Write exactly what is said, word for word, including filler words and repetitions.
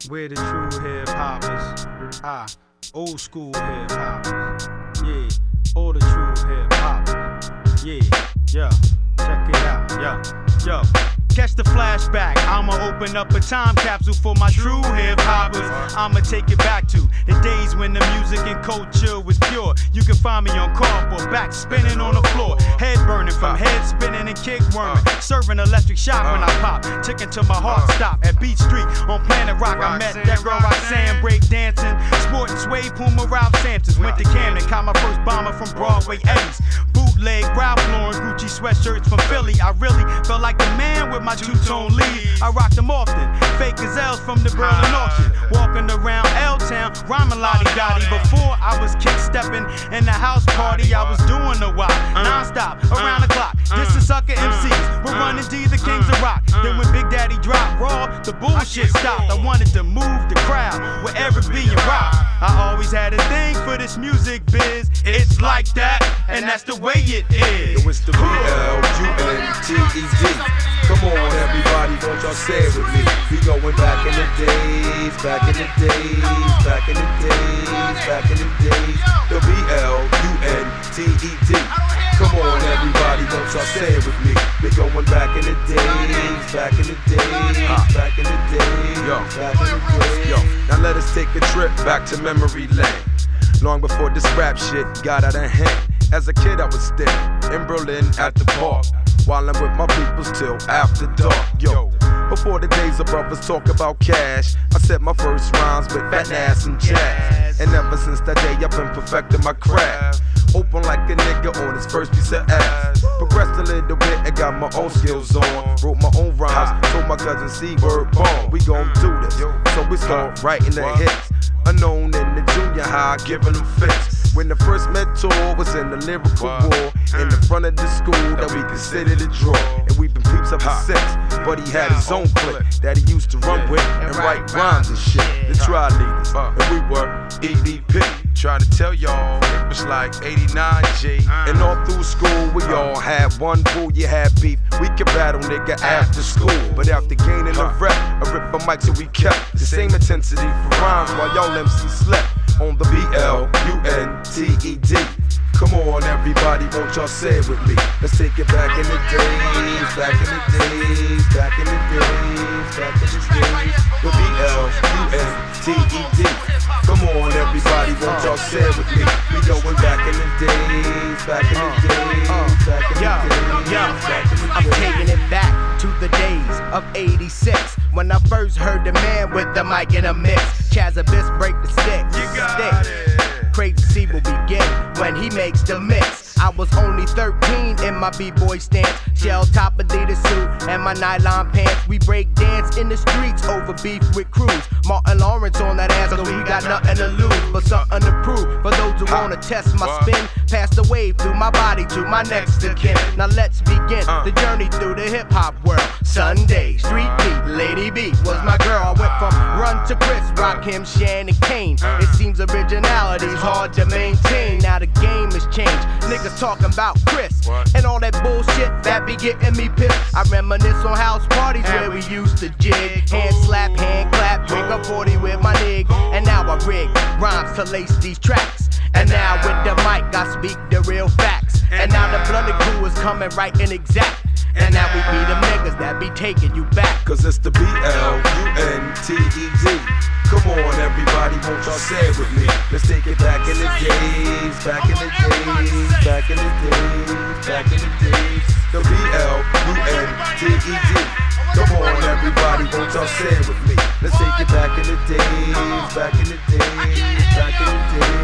We're the true hip hoppers. Ah, old school hip hoppers. Yeah, all the true hip hoppers. Yeah, yeah, check it out, yo, yo. Catch the flashback, I'ma open up a time capsule for my true hip hoppers. I'ma take it back to the days when the music and culture was pure. You can find me on cardboard, back spinning on the floor, head burning from head spinning and kick worming, serving electric shock when I pop, ticking till my heart stop. At Beach Street on Planet Rock, I met that girl Roxanne, break dancing, sporting suede Puma Ralph Sampsons. Went to Camden, caught my first bomber from Broadway Eddies, bootleg Ralph Lauren Gucci sweatshirts from Philly. I really felt like the man with my two-tone lead. I rocked them often, fake gazelles from the Berlin auction, walking around L-Town, rhyming lottie-dottie. Before I was kick-stepping in the house party, I was doing the wop, non-stop, around the clock. This is sucker M Cs, we're running D, the kings of rock. Then when Big Daddy dropped Raw, the bullshit stopped. I wanted to move the crowd, wherever being rock. I always had a thing for this music biz. It's like that, and that's the way it is. Yo, it's the B L U N T E D. Come on, everybody, won't y'all say it with me? We going back in the days, back in the days, back in the days, back in the days. The B L U N T E D. Come on, everybody, won't y'all say it with me? We going back in the days, back in the days, back in the days, yo, back in the days. Yo, now let us take a trip back to memory lane. Long before this rap shit got out of hand. As a kid, I was staying in Berlin at the park, while I'm with my peoples till after dark. Yo, before the days of brothers talk about cash, I said my first rhymes with fat ass and jazz. And ever since that day, I've been perfecting my craft. Open like a nigga on his first piece of ass. Progressed a little bit and got my own skills on. Wrote my own rhymes, told my cousin C-word bomb. We gon' do this, so we start writing the hits. Unknown in the junior high, giving them fits. When the first mentor was in the lyrical war, in the front of the school that we considered a draw. And we've been peeps ever since, but he had his own clique that he used to run with and write rhymes and shit. The tri leaders, and we were E D P. Trying to tell y'all, it was like eighty-nine G. And all through school, we all had one rule, you had beef. We could battle, nigga, after school. But after gaining a rep, I ripped my mic so we kept the same intensity for rhymes while y'all M Cs slept. On the B L U N T E D. Come on, everybody, won't y'all say it with me? Let's take it back in the days, back in the days, back in the days, back in the days. The B L U N T E D. Come on, everybody, won't y'all say it with me? We going back in the days, back in the days, back in the days, back in the days. I'm taking it back to the days of eighty-six, when I first heard the man with the mic in a mix. Chaz Abyss break the sticks. You got stick. it. Crazy will begin when he makes the mix. I was only thirteen in my b-boy stance, shell top Adidas suit and my nylon pants. We break dance in the streets over beef with crews. Martin Lawrence on that ass, cause we got nothing to lose but something to prove. For those who wanna test my spin, pass the wave through my body to my next of kin. Now let's begin the journey through the hip hop world. Sunday, Street Beat, Lady B was my girl. I went from Run to Chris, Rakim, Shan, and Kane. It seems originality's hard to maintain. Now the game has changed. Niggas talking about Chris and all that bullshit that be getting me pissed. I reminisce on house parties where we used to jig, hand slap, hand clap, drink a forty with my nig. And now I rig rhymes to lace these tracks. And now with the mic I speak the real facts. And now the blooded crew is coming right and exact. And now we be the niggas that be taking you back. Cause it's the B L U N T E D. Come on, everybody, won't y'all say it with me? Let's take it back in the days, back in the days, back in the days, back in the days. The B L U N T E D. Come on, everybody, won't y'all say it with me? Let's take it back in the days, back in the days, back in the days.